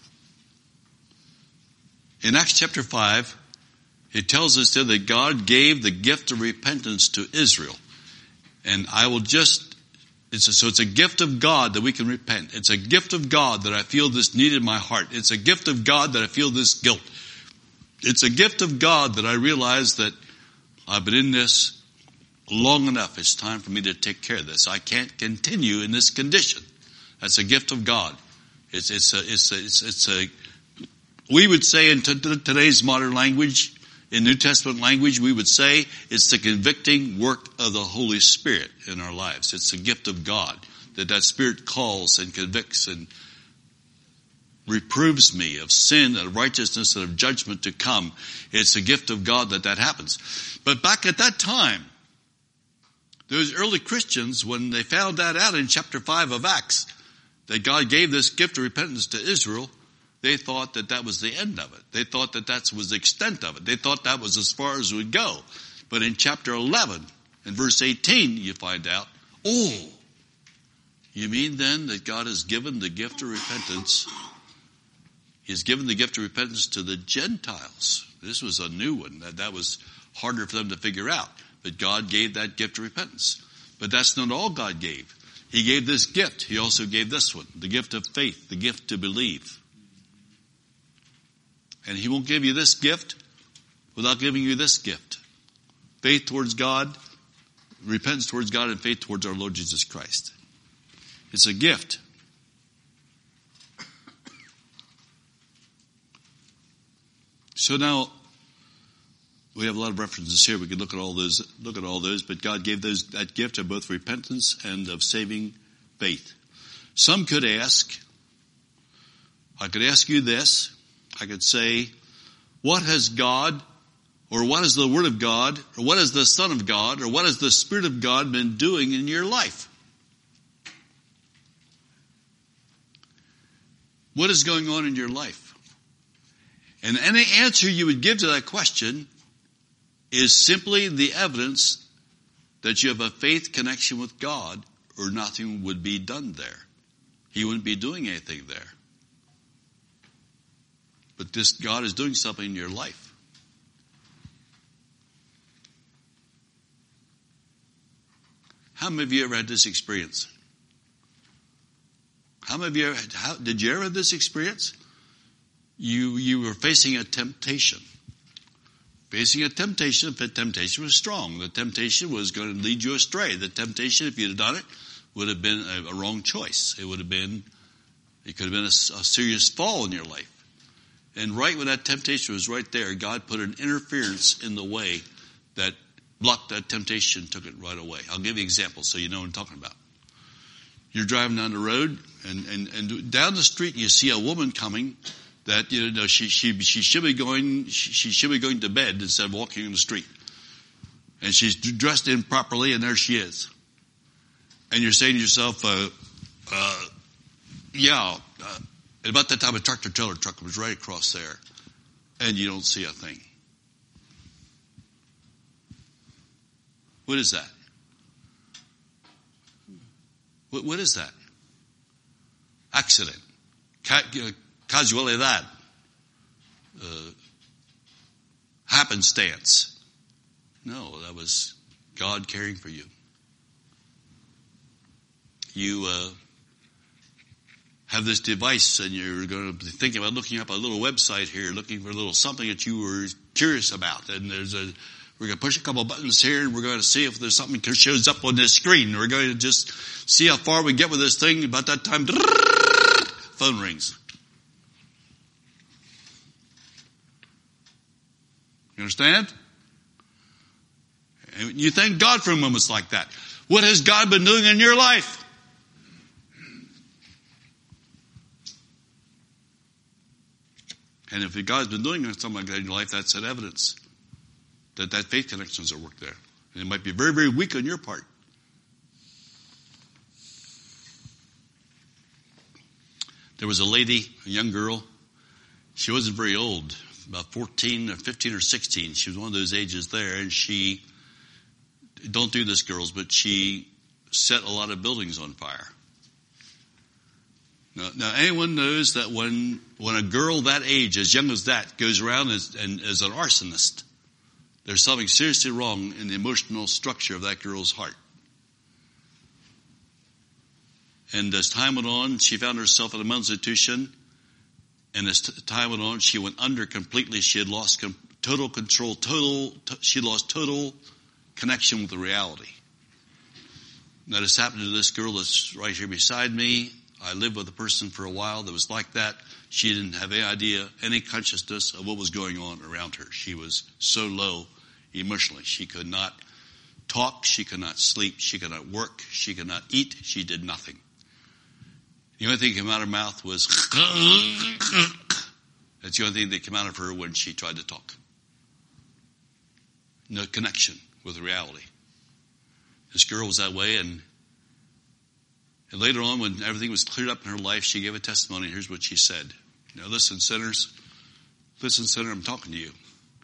in Acts chapter 5, it tells us there that God gave the gift of repentance to Israel. And I will just, it's a gift of God that we can repent. It's a gift of God that I feel this need in my heart. It's a gift of God that I feel this guilt. It's a gift of God that I realize that I've been in this long enough. It's time for me to take care of this. I can't continue in this condition. That's a gift of God. We would say in today's modern language, in New Testament language, we would say it's the convicting work of the Holy Spirit in our lives. It's a gift of God that Spirit calls and convicts and reproves me of sin and righteousness and of judgment to come. It's a gift of God that happens. But back at that time, those early Christians, when they found that out in chapter 5 of Acts, that God gave this gift of repentance to Israel, they thought that was the end of it. They thought that was the extent of it. They thought that was as far as it would go. But in chapter 11, in verse 18, you find out, oh, you mean then that God has given the gift of repentance? He's given the gift of repentance to the Gentiles. This was a new one. That was harder for them to figure out. But God gave that gift of repentance. But that's not all God gave. He gave this gift. He also gave this one, the gift of faith, the gift to believe. And he won't give you this gift without giving you this gift. Faith towards God, repentance towards God, and faith towards our Lord Jesus Christ. It's a gift. So now, we have a lot of references here. We could look at all those, but God gave that gift of both repentance and of saving faith. Some could ask, I could ask you this, I could say, what has God, or what has the Word of God, or what has the Son of God, or what has the Spirit of God been doing in your life? What is going on in your life? And any answer you would give to that question is simply the evidence that you have a faith connection with God, or nothing would be done there. He wouldn't be doing anything there. But this God is doing something in your life. How many of you ever had this experience? How many of you did you ever have this experience? You were facing a temptation. Facing a temptation, if the temptation was strong. The temptation was going to lead you astray. The temptation, if you'd have done it, would have been a wrong choice. It could have been a serious fall in your life. And right when that temptation was right there, God put an interference in the way that blocked that temptation, took it right away. I'll give you an example so you know what I'm talking about. You're driving down the road, and down the street you see a woman coming that she should be going to bed instead of walking in the street, and she's dressed improperly, and there she is, and you're saying to yourself, at about that time a tractor-trailer truck was right across there, and you don't see a thing. What is that? What is that? Accident. Casualidad. Happenstance. No, that was God caring for you. You have this device, and you're going to be thinking about looking up a little website here, looking for a little something that you were curious about. And we're going to push a couple buttons here, and we're going to see if there's something that shows up on this screen. We're going to just see how far we get with this thing. About that time, phone rings. You understand? And you thank God for moments like that. What has God been doing in your life? And if God's been doing something like that in your life, that's an evidence that faith connections are work there. And it might be very, very weak on your part. There was a lady, a young girl. She wasn't very old, about 14 or 15 or 16. She was one of those ages there, and she, don't do this, girls, but she set a lot of buildings on fire. Now anyone knows that when a girl that age, as young as that, goes around as an arsonist, there's something seriously wrong in the emotional structure of that girl's heart. And as time went on, she found herself in a mental institution. And as time went on, she went under completely. She had lost total control, she lost total connection with the reality. Now this happened to this girl that's right here beside me. I lived with a person for a while that was like that. She didn't have any idea, any consciousness of what was going on around her. She was so low emotionally. She could not talk. She could not sleep. She could not work. She could not eat. She did nothing. The only thing that came out of her mouth was that's the only thing that came out of her when she tried to talk. No connection with reality. This girl was that way, and later on, when everything was cleared up in her life, she gave a testimony. Here's what she said. Listen, sinners. Listen, sinner, I'm talking to you.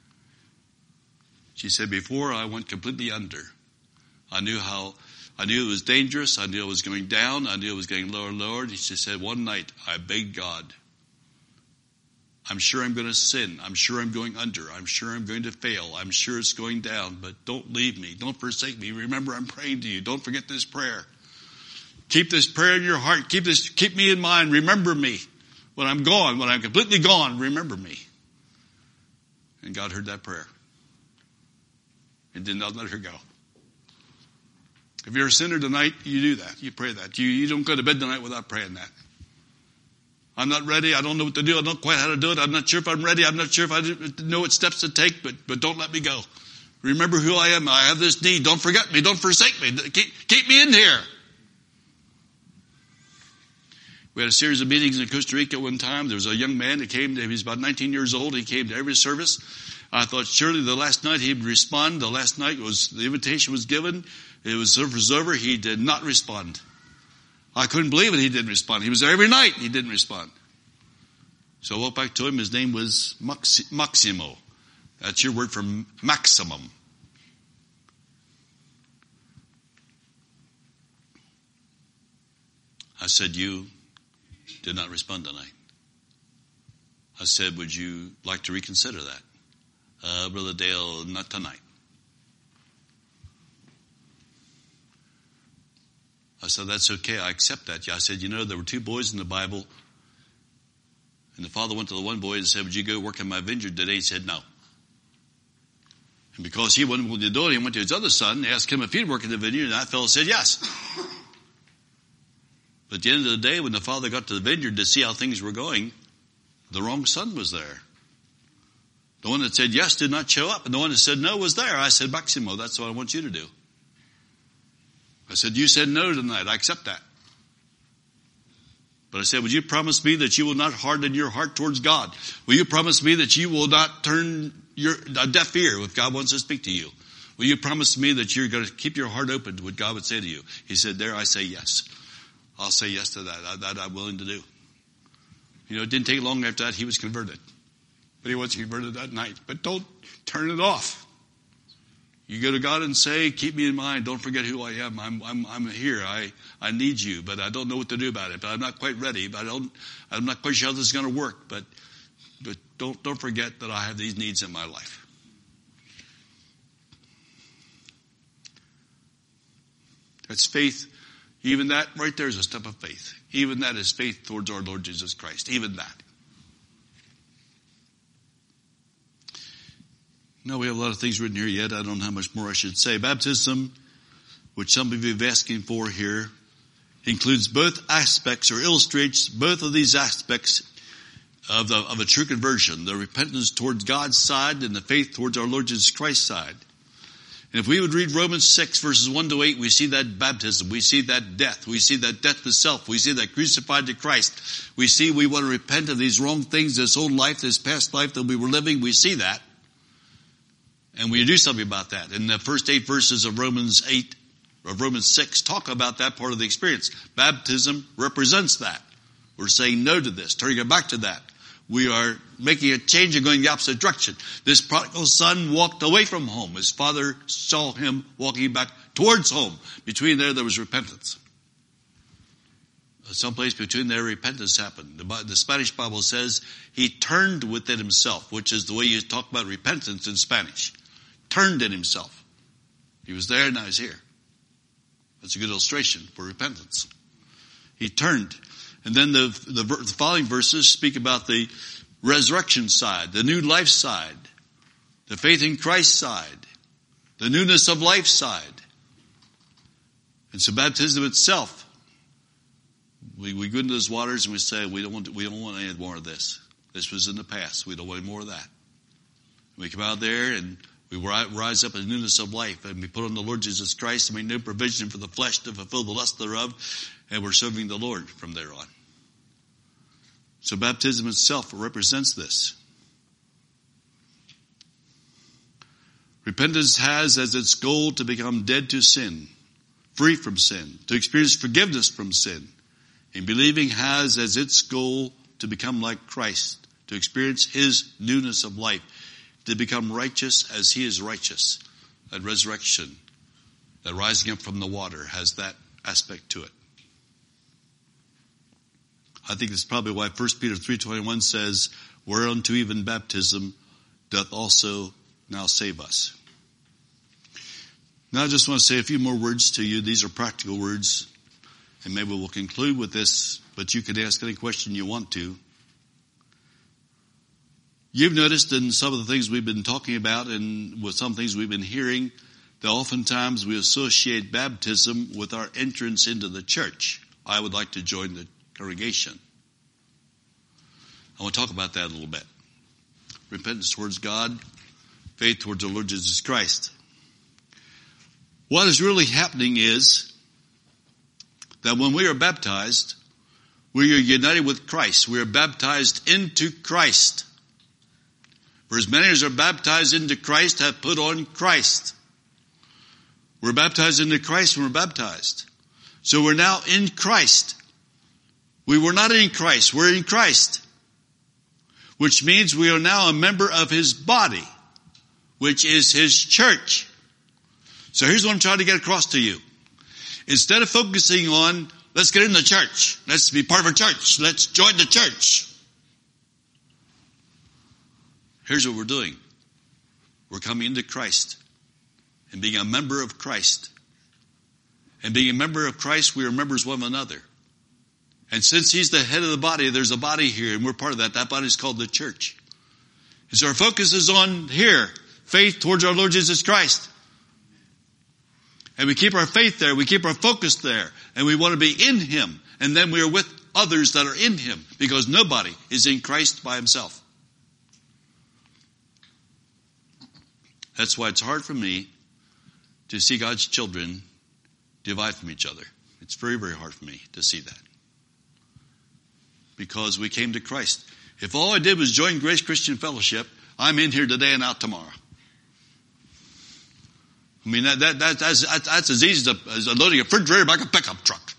She said, before I went completely under, I knew it was dangerous. I knew I was going down. I knew it was getting lower and lower. She said, one night, I begged God, I'm sure I'm going to sin. I'm sure I'm going under. I'm sure I'm going to fail. I'm sure it's going down, but don't leave me. Don't forsake me. Remember, I'm praying to you. Don't forget this prayer. Keep this prayer in your heart. Keep me in mind. Remember me. When I'm gone, when I'm completely gone, remember me. And God heard that prayer. And did not let her go. If you're a sinner tonight, you do that. You pray that. You don't go to bed tonight without praying that. I'm not ready. I don't know what to do. I don't know quite how to do it. I'm not sure if I'm ready. I'm not sure if I know what steps to take, but don't let me go. Remember who I am. I have this need. Don't forget me. Don't forsake me. Keep me in here. We had a series of meetings in Costa Rica one time. There was a young man that came. He was about 19 years old. He came to every service. I thought surely the last night he'd respond. The last night the invitation was given. It was over. He did not respond. I couldn't believe it. He didn't respond. He was there every night. He didn't respond. So I walked back to him. His name was Maximo. That's your word for maximum. I said, you did not respond tonight. I said, would you like to reconsider that? Brother Dale, not tonight. I said, that's okay. I accept that. I said, there were two boys in the Bible. And the father went to the one boy and said, would you go work in my vineyard today? He said, no. And because he wasn't willing to do it, he went to his other son and asked him if he'd work in the vineyard. And that fellow said, yes. But at the end of the day, when the father got to the vineyard to see how things were going, the wrong son was there. The one that said yes did not show up. And the one that said no was there. I said, Maximo, that's what I want you to do. I said, you said no tonight. I accept that. But I said, would you promise me that you will not harden your heart towards God? Will you promise me that you will not turn a deaf ear if God wants to speak to you? Will you promise me that you're going to keep your heart open to what God would say to you? He said, there, I say yes. I'll say yes to that. That I'm willing to do. It didn't take long after that he was converted. But he wasn't converted that night. But don't turn it off. You go to God and say, keep me in mind. Don't forget who I am. I'm here. I need you, but I don't know what to do about it. But I'm not quite ready. But I'm not quite sure how this is going to work. But don't forget that I have these needs in my life. That's faith. Even that right there is a step of faith. Even that is faith towards our Lord Jesus Christ. Even that. No, we have a lot of things written here yet. I don't know how much more I should say. Baptism, which some of you have asking for here, includes both aspects or illustrates both of these aspects of a true conversion. The repentance towards God's side and the faith towards our Lord Jesus Christ's side. And if we would read Romans 6 verses 1 to 8, we see that baptism. We see that death. We see that death to self. We see that crucified to Christ. We see we want to repent of these wrong things, this old life, this past life that we were living. We see that. And we do something about that. And the first 8 verses of Romans 6 talk about that part of the experience. Baptism represents that. We're saying no to this, turning it back to that. We are making a change and going the opposite direction. This prodigal son walked away from home. His father saw him walking back towards home. Between there was repentance. Someplace between there, repentance happened. The Spanish Bible says he turned within himself, which is the way you talk about repentance in Spanish. Turned in himself. He was there, now he's here. That's a good illustration for repentance. He turned. And then the following verses speak about the resurrection side, the new life side, the faith in Christ side, the newness of life side. And so baptism itself, we go into those waters and we say, we don't want any more of this. This was in the past. We don't want any more of that. We come out there and we rise up in the newness of life, and we put on the Lord Jesus Christ and make no provision for the flesh to fulfill the lust thereof, and we're serving the Lord from there on. So baptism itself represents this. Repentance has as its goal to become dead to sin, free from sin, to experience forgiveness from sin. And believing has as its goal to become like Christ, to experience his newness of life, to become righteous as he is righteous. That resurrection, that rising up from the water has that aspect to it. I think that's probably why 1 Peter 3:21 says, whereunto even baptism doth also now save us. Now I just want to say a few more words to you. These are practical words, and maybe we'll conclude with this, but you can ask any question you want to. You've noticed in some of the things we've been talking about and with some things we've been hearing that oftentimes we associate baptism with our entrance into the church. I would like to join the congregation. I want to talk about that a little bit. Repentance towards God, faith towards the Lord Jesus Christ. What is really happening is that when we are baptized, we are united with Christ. We are baptized into Christ. For as many as are baptized into Christ have put on Christ. We're baptized into Christ when we're baptized. So we're now in Christ. We were not in Christ. We're in Christ. Which means we are now a member of His body, which is His church. So here's what I'm trying to get across to you. Instead of focusing on, let's get in the church. Let's be part of a church. Let's join the church. Here's what we're doing. We're coming into Christ and being a member of Christ. And being a member of Christ, we are members one of another. And since He's the head of the body, there's a body here, and we're part of that. That body is called the church. And so our focus is on here, faith towards our Lord Jesus Christ. And we keep our faith there, we keep our focus there, and we want to be in Him. And then we are with others that are in Him, because nobody is in Christ by himself. That's why it's hard for me to see God's children divide from each other. It's very, very hard for me to see that. Because we came to Christ. If all I did was join Grace Christian Fellowship, I'm in here today and out tomorrow. I mean, that's as easy as loading a refrigerator back a pickup truck.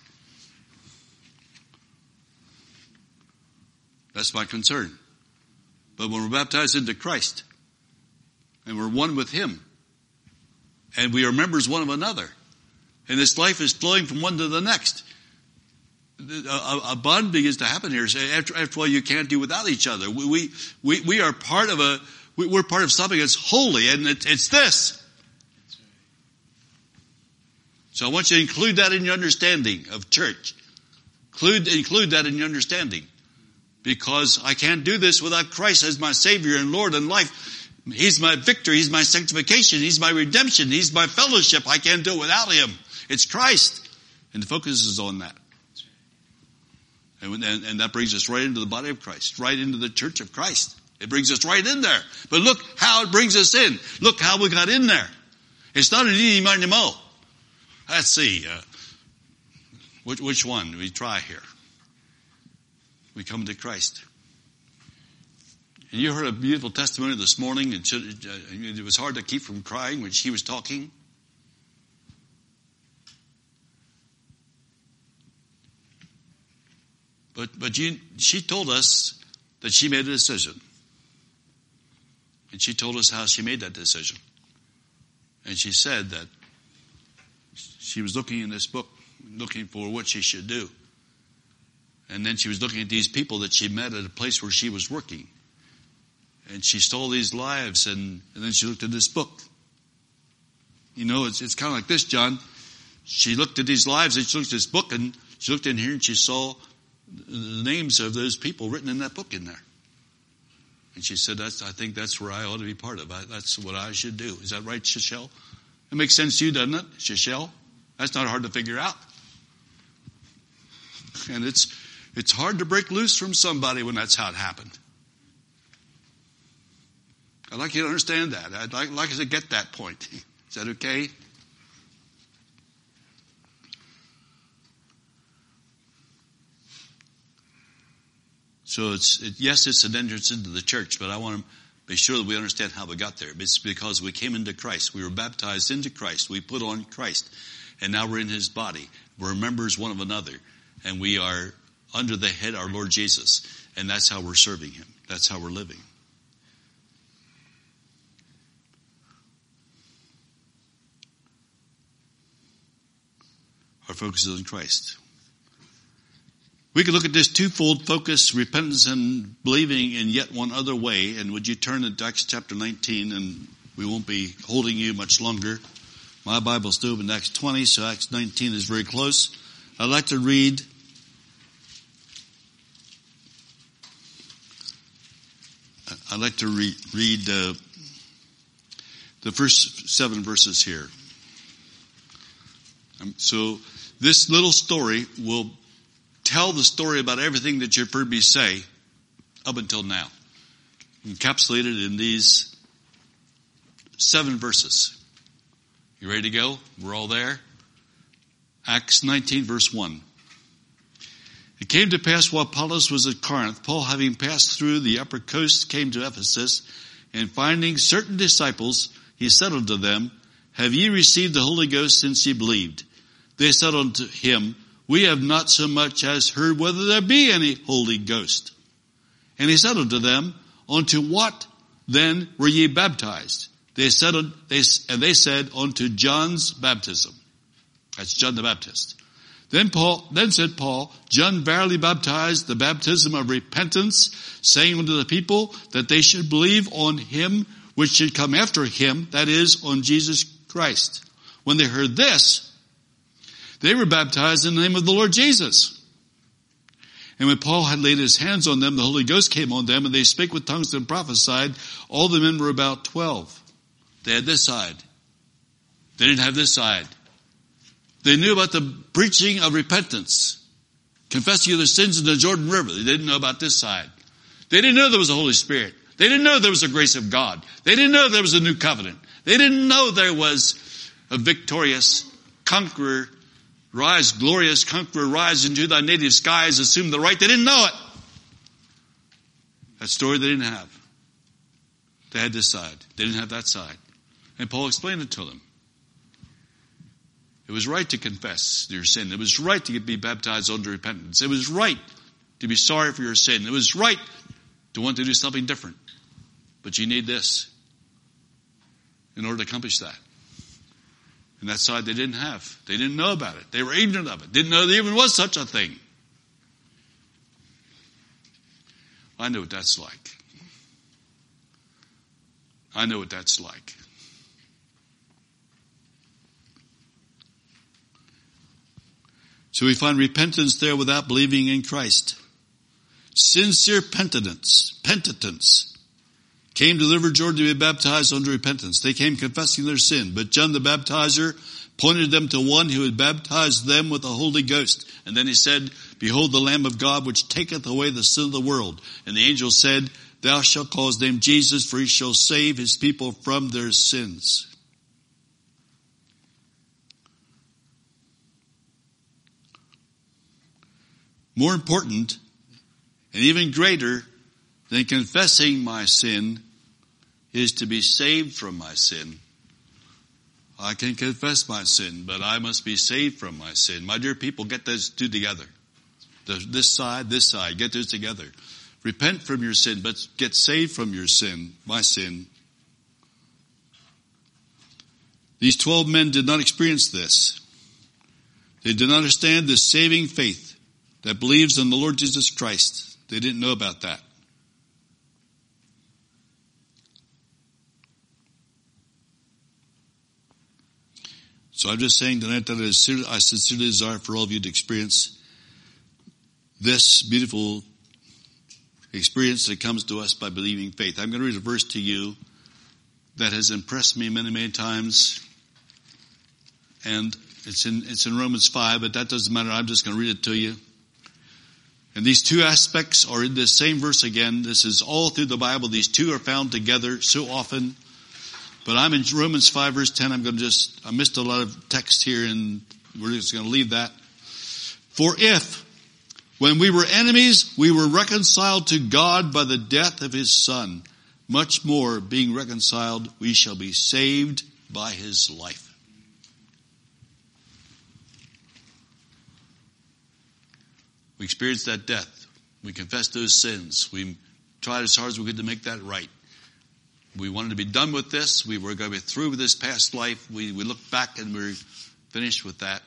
That's my concern. But when we're baptized into Christ, and we're one with Him, and we are members one of another, and this life is flowing from one to the next, a bond begins to happen here. After all, you can't do without each other. We are part of we're part of something that's holy, and it's this. So I want you to include that in your understanding of church. Include that in your understanding. Because I can't do this without Christ as my Savior and Lord and life. He's my victory. He's my sanctification. He's my redemption. He's my fellowship. I can't do it without Him. It's Christ. And the focus is on that. And that brings us right into the body of Christ, right into the church of Christ. It brings us right in there. But look how it brings us in. Look how we got in there. It's not an eeny, miny, moe. Let's see. Which one do we try here? We come to Christ. And you heard a beautiful testimony this morning. And it was hard to keep from crying when she was talking. But she told us that she made a decision. And she told us how she made that decision. And she said that she was looking in this book, looking for what she should do. And then she was looking at these people that she met at a place where she was working. And she stole these lives, and then she looked at this book. You know, it's kind of like this, John. She looked at these lives, and she looked at this book, and she looked in here, and she saw the names of those people written in that book in there. And she said, I think that's where I ought to be part of. That's what I should do. Is that right, Shishel? It makes sense to you, doesn't it, Shishel? That's not hard to figure out. And it's hard to break loose from somebody when that's how it happened. I'd like you to understand that. I'd like you to get that point. Is that okay? So yes, it's an entrance into the church, but I want to be sure that we understand how we got there. It's because we came into Christ. We were baptized into Christ. We put on Christ. And now we're in His body. We're members one of another. And we are under the head, our Lord Jesus. And that's how we're serving Him. That's how we're living. Our focus is on Christ. We could look at this twofold focus, repentance and believing in yet one other way. And would you turn to Acts chapter 19, and we won't be holding you much longer. My Bible's still in Acts 20, so Acts 19 is very close. I'd like to read the first 7 verses here. So this little story will tell the story about everything that you've heard me say up until now, encapsulated in these 7 verses. You ready to go? We're all there. Acts 19, verse 1. It came to pass while Apollos was at Corinth, Paul, having passed through the upper coast, came to Ephesus, and finding certain disciples, he said unto them, Have ye received the Holy Ghost since ye believed? They said unto him, We have not so much as heard whether there be any Holy Ghost. And he said unto them, Unto what then were ye baptized? They said, Unto John's baptism. That's John the Baptist. Then said Paul, John verily baptized the baptism of repentance, saying unto the people that they should believe on him which should come after him, that is, on Jesus Christ. When they heard this, they were baptized in the name of the Lord Jesus. And when Paul had laid his hands on them, the Holy Ghost came on them, and they spake with tongues and prophesied. All the men were about 12. They had this side. They didn't have this side. They knew about the preaching of repentance, confessing of their sins in the Jordan River. They didn't know about this side. They didn't know there was a Holy Spirit. They didn't know there was the grace of God. They didn't know there was a new covenant. They didn't know there was a victorious conqueror, glorious conqueror, rise into thy native skies, assume the right. They didn't know it. That story they didn't have. They had this side. They didn't have that side. And Paul explained it to them. It was right to confess your sin. It was right to be baptized unto repentance. It was right to be sorry for your sin. It was right to want to do something different. But you need this in order to accomplish that. And that side they didn't have. They didn't know about it. They were ignorant of it. Didn't know there even was such a thing. I know what that's like. I know what that's like. So we find repentance there without believing in Christ. Sincere penitence came to the river Jordan to be baptized unto repentance. They came confessing their sin. But John the Baptizer pointed them to one who had baptized them with the Holy Ghost. And then he said, Behold the Lamb of God which taketh away the sin of the world. And the angel said, Thou shalt call his name Jesus, for he shall save his people from their sins. More important and even greater than confessing my sin is to be saved from my sin. I can confess my sin, but I must be saved from my sin. My dear people, get those two together. This side, get those together. Repent from your sin, but get saved from your sin, my sin. These 12 men did not experience this. They did not understand this saving faith that believes in the Lord Jesus Christ. They didn't know about that. So I'm just saying tonight that I sincerely desire for all of you to experience this beautiful experience that comes to us by believing faith. I'm going to read a verse to you that has impressed me many, many times. And it's in Romans 5, but that doesn't matter. I'm just going to read it to you. And these two aspects are in this same verse again. This is all through the Bible. These two are found together so often. But I'm in Romans 5 verse 10. I missed a lot of text here and we're just going to leave that. For if, when we were enemies, we were reconciled to God by the death of his Son, much more being reconciled, we shall be saved by his life. We experienced that death. We confessed those sins. We tried as hard as we could to make that right. We wanted to be done with this. We were going to be through with this past life. We looked back and we're finished with that.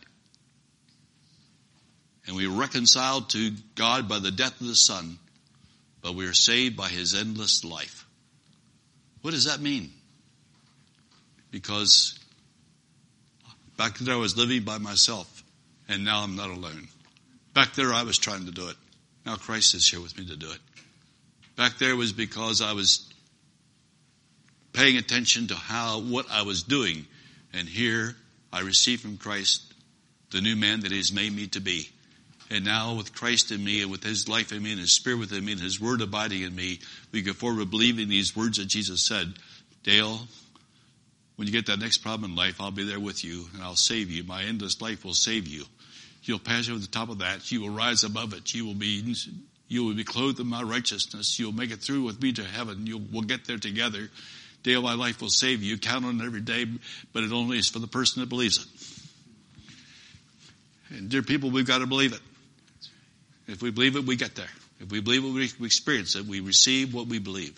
And we were reconciled to God by the death of the Son, but we are saved by his endless life. What does that mean? Because back there I was living by myself, and now I'm not alone. Back there I was trying to do it. Now Christ is here with me to do it. Back there was because I was paying attention to what I was doing. And here I received from Christ the new man that he has made me to be. And now with Christ in me and with his life in me and his spirit within me and his word abiding in me, we go forward believing these words that Jesus said. Dale, when you get that next problem in life, I'll be there with you and I'll save you. My endless life will save you. You'll pass over the top of that. You will rise above it. You will be clothed in my righteousness. You'll make it through with me to heaven. We'll get there together. Dale, my life will save you. Count on it every day, but it only is for the person that believes it. And dear people, we've got to believe it. If we believe it, we get there. If we believe it, we experience it. We receive what we believe.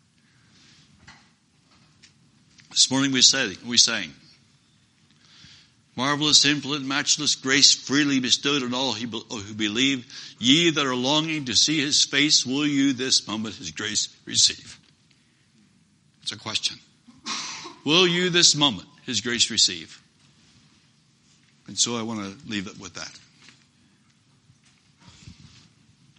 This morning we sang, marvelous, infinite, matchless grace freely bestowed on all who believe. Ye that are longing to see his face, will you this moment his grace receive? It's a question. Will you this moment his grace receive? And so I want to leave it with that.